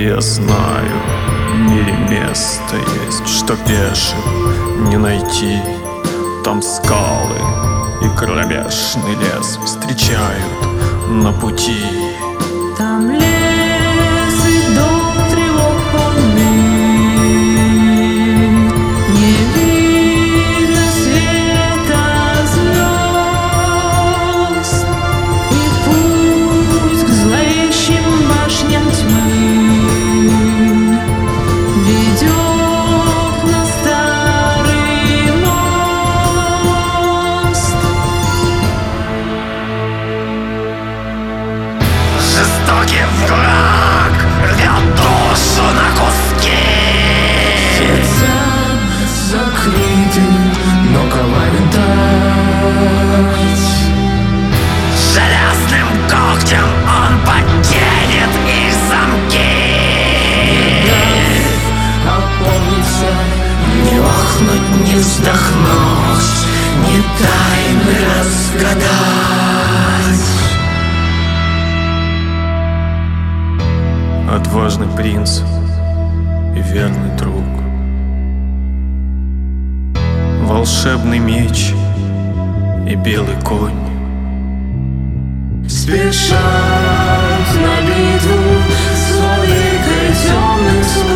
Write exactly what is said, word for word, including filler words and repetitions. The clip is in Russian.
Я знаю, в мире место есть, что пешим не найти. Там скалы и кромешный лес встречают на пути. Там лес и дом тревог полны, не видно света звезд, и путь к зловещим башням тьмы ведет на старый мост. Жестокий враг рвет душу на куски. Сердца закрыты, но коварен тать. Железным когтем он подтянет их замки. Опомниться, не охнуть, не вздохнуть, не тайны разгадать. Отважный принц и верный друг, волшебный меч и белый конь Спешат на битву с владыкой темных слуг.